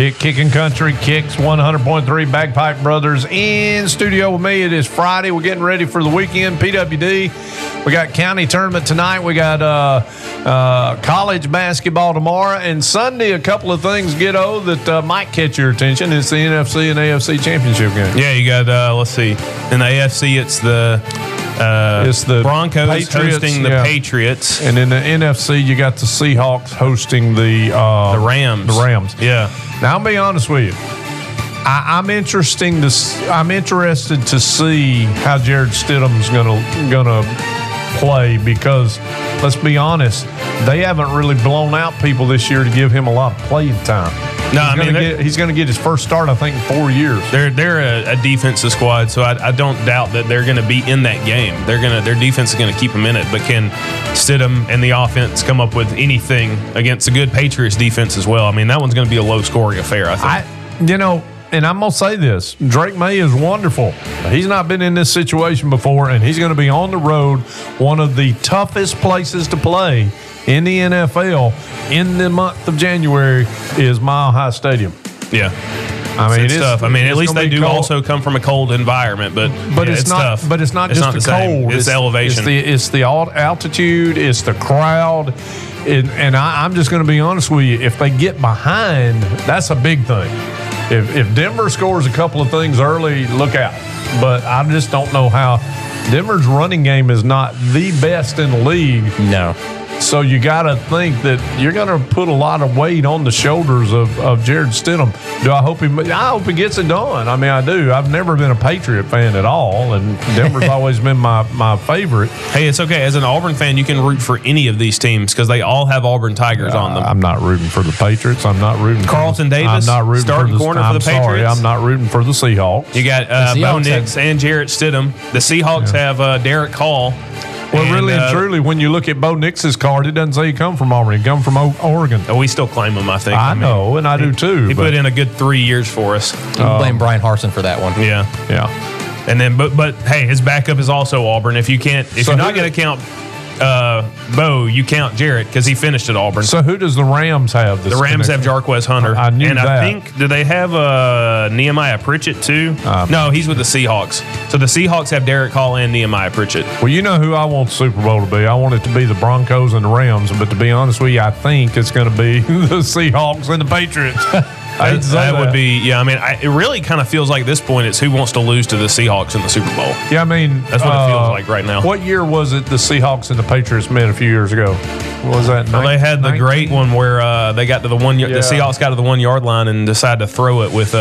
Kicking Country Kicks 100.3 Bagpipe Brothers in studio with me. It is Friday. We're getting ready for the weekend. PWD. We got county tournament tonight. We got college basketball tomorrow. And Sunday, a couple of things, Giddo, that might catch your attention. It's the NFC and AFC championship game. Yeah, you got, let's see. In the AFC, it's the Broncos Patriots, hosting the Patriots. And in the NFC, you got the Seahawks hosting the Rams. The Rams. Yeah. Now, I'll be honest with you. I'm interested to see how Jared Stidham's gonna play, because let's be honest, they haven't really blown out people this year to give him a lot of playing time. No, he's going to get his first start, I think, in 4 years. They're a defensive squad, so I don't doubt that they're going to be in that game. Their defense is going to keep them in it. But can Stidham and the offense come up with anything against a good Patriots defense as well? I mean, that one's going to be a low-scoring affair, I think. And I'm going to say this. Drake May is wonderful. He's not been in this situation before, and he's going to be on the road, one of the toughest places to play in the NFL in the month of January is Mile High Stadium. Yeah. I mean, it's tough. I mean, at least they do cold. Also come from a cold environment, but it's not tough. But it's not just the cold. It's the elevation. It's the altitude. It's the crowd. And I'm just going to be honest with you. If they get behind, that's a big thing. If Denver scores a couple of things early, look out. But I just don't know how. Denver's running game is not the best in the league. No. So you got to think that you're going to put a lot of weight on the shoulders of Jared Stidham. I hope he gets it done. I mean, I do. I've never been a Patriot fan at all, and Denver's always been my favorite. Hey, it's okay. As an Auburn fan, you can root for any of these teams because they all have Auburn Tigers on them. I'm not rooting for the Patriots. I'm not rooting Carlton for Davis. I'm not rooting starting for corner for the Patriots. Sorry, I'm not rooting for the Seahawks. You got Bo Nix and Jarrett Stidham. The Seahawks have Derek Hall. Well, really and truly, when you look at Bo Nix's card, it doesn't say he come from Auburn. He come from Oregon. We still claim him, I think. I know, and I do too. He put in a good 3 years for us. You can blame Brian Harsin for that one. Yeah. And then, but hey, his backup is also Auburn. If you're not going to count Bo, you count Jarrett because he finished at Auburn. So who does the Rams have? The Rams have Jarquez Hunter. I knew and that. I think, do they have Nehemiah Pritchett too? No, he's with the Seahawks. So the Seahawks have Derek Hall and Nehemiah Pritchett. Well, you know who I want the Super Bowl to be. I want it to be the Broncos and the Rams. But to be honest with you, I think it's going to be the Seahawks and the Patriots. That would be, yeah. I mean, it really kind of feels like at this point it's who wants to lose to the Seahawks in the Super Bowl. Yeah, I mean, that's what it feels like right now. What year was it the Seahawks and the Patriots met a few years ago? What was that? Well, they had the great one where they got to the 1 yard. The Seahawks got to the 1 yard line and decided to throw it with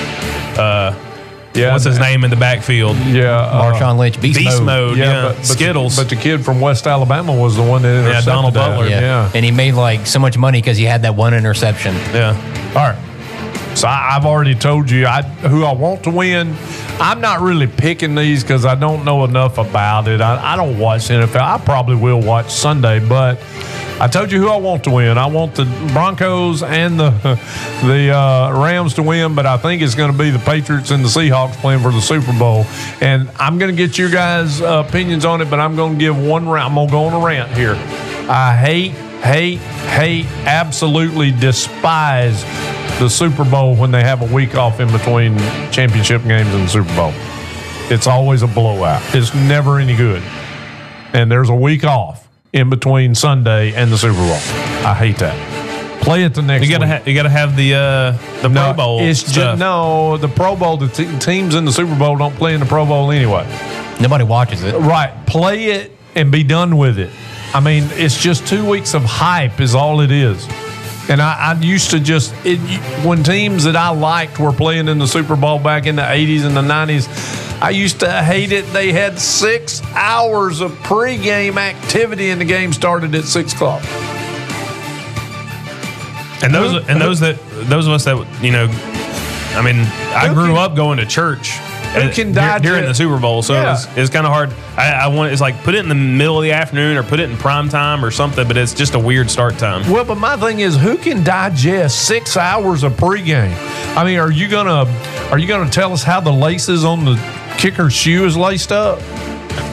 what's his name in the backfield? Yeah, Marshawn Lynch, beast mode. Yeah, but Skittles. But the kid from West Alabama was the one that intercepted Donald Butler. Yeah. And he made like so much money because he had that one interception. Yeah. All right. So I've already told you who I want to win. I'm not really picking these because I don't know enough about it. I don't watch NFL. I probably will watch Sunday, but I told you who I want to win. I want the Broncos and the Rams to win, but I think it's going to be the Patriots and the Seahawks playing for the Super Bowl. And I'm going to get your guys' opinions on it, but I'm going to give one rant. I'm going to go on a rant here. I hate, absolutely despise the Super Bowl when they have a week off in between championship games and the Super Bowl. It's always a blowout. It's never any good. And there's a week off in between Sunday and the Super Bowl. I hate that. Play it the next week. You got to have the Pro Bowl stuff. The Pro Bowl, the teams in the Super Bowl don't play in the Pro Bowl anyway. Nobody watches it. Right. Play it and be done with it. I mean, it's just 2 weeks of hype is all it is. And I used to when teams that I liked were playing in the Super Bowl back in the 80s and the 90s, I used to hate it. They had 6 hours of pregame activity and the game started at 6 o'clock. And those of us that, I mean, I grew up going to church. Who can during the Super Bowl? So it's kind of hard. It's like put it in the middle of the afternoon or put it in prime time or something, but it's just a weird start time. Well, but my thing is, who can digest 6 hours of pregame? I mean, are you gonna tell us how the laces on the kicker's shoe is laced up?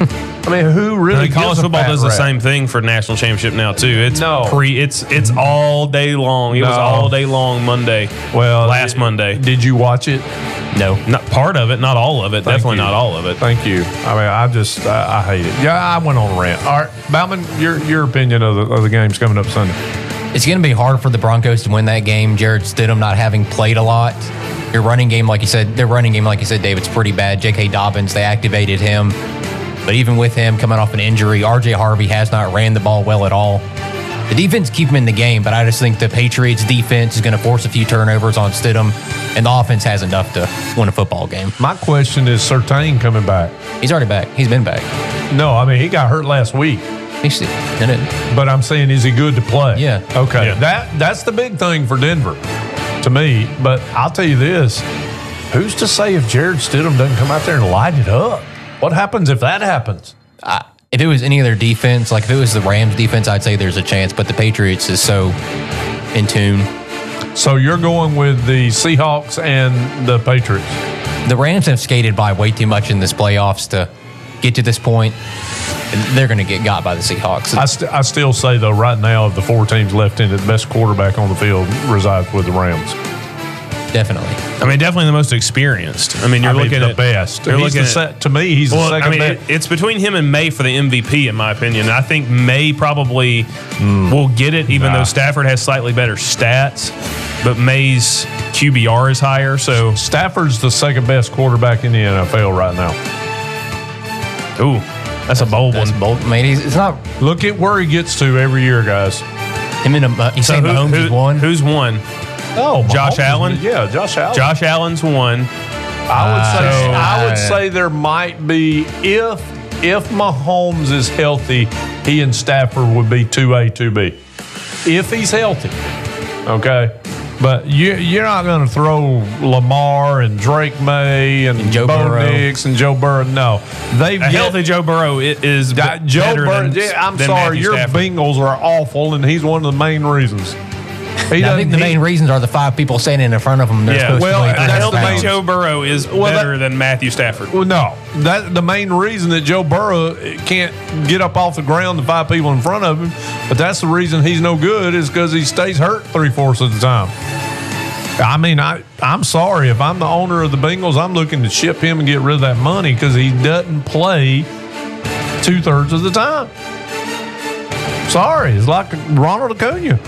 I mean, who really? College gives a football fat does the rat? same thing for national championship now too. It's No. it's all day long. It was No. all day long Monday. Well, last Monday. Did you watch it? No. Not part of it, not all of it. Thank Definitely you. not all of it. Thank you. I mean, I hate it. Yeah, I went on a rant. All right, Bauman, your opinion of the games coming up Sunday. It's going to be hard for the Broncos to win that game. Jared Stidham not having played a lot. Their running game, like you said, Dave, it's pretty bad. J.K. Dobbins, they activated him. But even with him coming off an injury, R.J. Harvey has not ran the ball well at all. The defense keep him in the game, but I just think the Patriots defense is going to force a few turnovers on Stidham, and the offense has enough to win a football game. My question is, Surtain coming back? He's already back. He's been back. No, I mean, he got hurt last week. He's in it. But I'm saying, is he good to play? Yeah. Okay. Yeah. That's the big thing for Denver to me. But I'll tell you this. Who's to say if Jared Stidham doesn't come out there and light it up? What happens if that happens? If it was any other defense, like if it was the Rams defense, I'd say there's a chance. But the Patriots is so in tune. So you're going with the Seahawks and the Patriots. The Rams have skated by way too much in this playoffs to get to this point. And they're going to get got by the Seahawks. I still say, though, right now, of the four teams left in it, the best quarterback on the field resides with the Rams. Definitely. I mean, definitely the most experienced. I mean, you're looking the at best. You're He's looking at, to me, he's the second I mean, best. it's between him and May for the MVP, in my opinion. I think May probably will get it, even though Stafford has slightly better stats. But May's QBR is higher, so Stafford's the second best quarterback in the NFL right now. ooh, that's a bold That's one. bold. I mean, it's not Look at where he gets to every year, guys. him in a. He's saying Mahomes has won. Who's won? Oh, Josh Allen? Yeah, Josh Allen. Josh Allen's won. I would say there might be, if Mahomes is healthy, he and Stafford would be 2A, 2B. If he's healthy, okay? But you're not going to throw Lamar and Drake May and Joe Bo Burrow. Nix and Joe Burrow. No. A healthy Joe Burrow is Joe better Burrow. than, I'm than sorry, Matthew your Stafford. Bengals are awful, and he's one of the main reasons. I think the main reasons are the five people standing in front of him. They're Yeah, supposed well, to A weigh that's 300 the main- pounds. Joe Burrow is better than Matthew Stafford. Well, no. That the main reason that Joe Burrow can't get up off the ground, the five people in front of him, but that's the reason he's no good is because he stays hurt 3/4 of the time. I mean, I'm sorry. If I'm the owner of the Bengals, I'm looking to ship him and get rid of that money because he doesn't play 2/3 of the time. Sorry. It's like Ronald Acuna.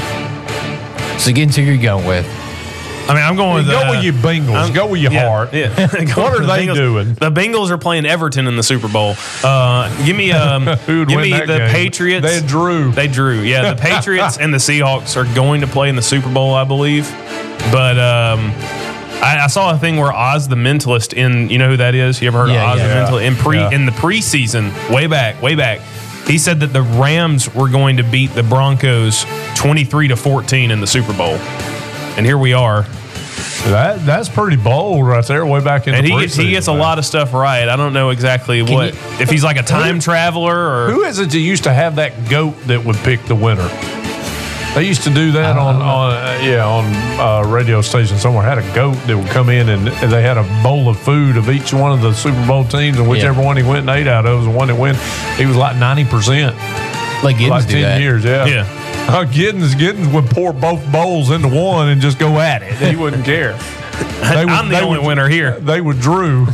So get into who you're going with. I mean, I'm going with Go with your Bengals. Go with your heart. Yeah. What are they doing? The Bengals are playing Everton in the Super Bowl. Give me Who would give win me that the game? Patriots. They drew. They drew. Yeah, the Patriots and the Seahawks are going to play in the Super Bowl, I believe. But I saw a thing where Oz the Mentalist you know who that is? You ever heard Yeah, of Oz yeah. the Mentalist? In the preseason, way back, he said that the Rams were going to beat the Broncos 23-14 in the Super Bowl. And here we are. That's pretty bold right there, way back in And the he preseason, gets a man. lot of stuff right. I don't know exactly if he's like a time traveler or Who is it that used to have that goat that would pick the winner? They used to do that on radio station somewhere. Had a goat that would come in and they had a bowl of food of each one of the Super Bowl teams, and whichever one he went and ate out of was the one that win. He was like 90%, Like Giddens like do 10 that. years. Yeah. Yeah. Giddens would pour both bowls into one and just go at it. He wouldn't care. I'm the only winner here. They would drew.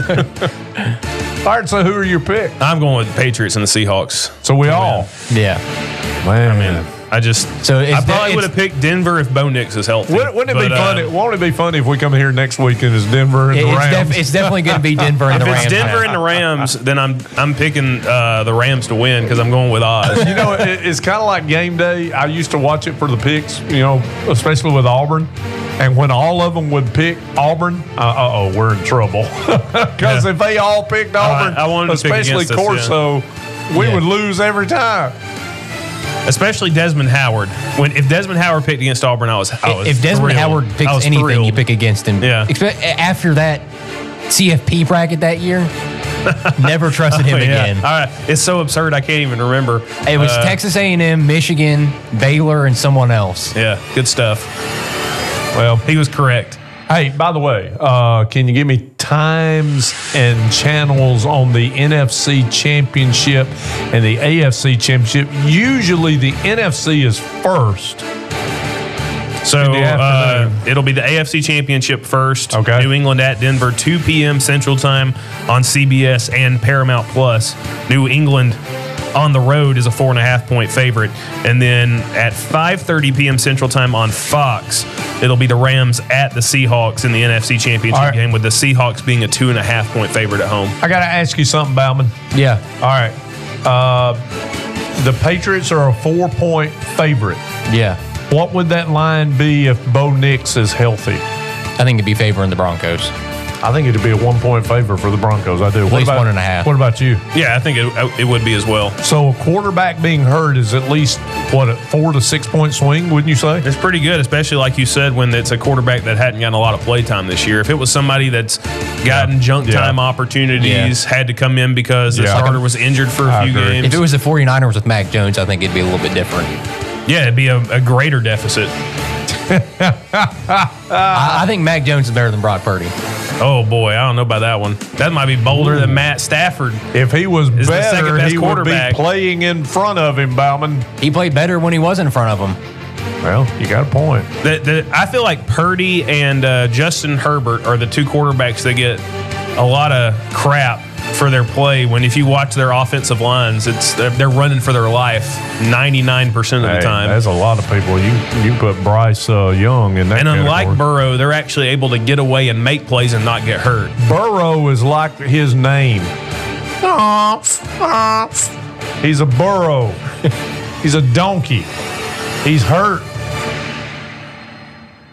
All right, so who are your picks? I'm going with the Patriots and the Seahawks. So we all. Yeah. Man. I just So I probably would have picked Denver if Bo Nix is healthy. Wouldn't it be But, funny? Won't it be funny if we come here next week and it's Denver and the Rams? It's definitely going to be Denver and If the it's Rams. Denver and the Rams, then I'm picking the Rams to win because I'm going with Oz. You know, it's kind of like game day. I used to watch it for the picks, you know, especially with Auburn. And when all of them would pick Auburn, we're in trouble. Because if they all picked Auburn, I wanted to pick especially against us, Corso, we would lose every time. Especially Desmond Howard. If Desmond Howard picked against Auburn, I was If Desmond thrilled. Howard I picks was anything, thrilled. you pick against him. Yeah. After that CFP bracket that year, never trusted him Yeah. again. All right. It's so absurd I can't even remember. It was Texas A&M, Michigan, Baylor, and someone else. Yeah, good stuff. Well, he was correct. Hey, by the way, can you give me times and channels on the NFC Championship and the AFC Championship. Usually the NFC is first. So In the afternoon. it'll be the AFC Championship first. Okay. New England at Denver, 2 p.m. Central Time on CBS and Paramount Plus. New England on the road is a 4.5-point favorite. And then at 5:30 p.m. Central Time on Fox, it'll be the Rams at the Seahawks in the NFC Championship All right. game, with the Seahawks being a 2.5-point favorite at home. I got to ask you something, Bauman. Yeah. All right. The Patriots are a 4-point favorite. Yeah. What would that line be if Bo Nix is healthy? I think it'd be favoring the Broncos. I think it'd be a 1-point favor for the Broncos. I do. At least 1.5. What about you? Yeah, I think it would be as well. So a quarterback being hurt is at least, what, a 4 to 6 point swing, wouldn't you say? It's pretty good, especially like you said, when it's a quarterback that hadn't gotten a lot of play time this year. If it was somebody that's gotten junk time opportunities, had to come in because the Yeah. starter was injured for a I few agree. games. If it was the 49ers with Mac Jones, I think it'd be a little bit different. Yeah, it'd be a greater deficit. I think Mac Jones is better than Brock Purdy. Oh, boy, I don't know about that one. That might be bolder than Matt Stafford. If he was the better, second-best he would be quarterback. playing in front of him, Bauman. He played better when he was in front of him. Well, you got a point. I feel like Purdy and Justin Herbert are the two quarterbacks that get a lot of crap for their play. When if you watch their offensive lines, they're running for their life 99% of the time. There's a lot of people. You put Bryce Young in that And unlike category. Burrow, they're actually able to get away and make plays and not get hurt. Burrow is like his name. He's a burrow. He's a donkey. He's hurt.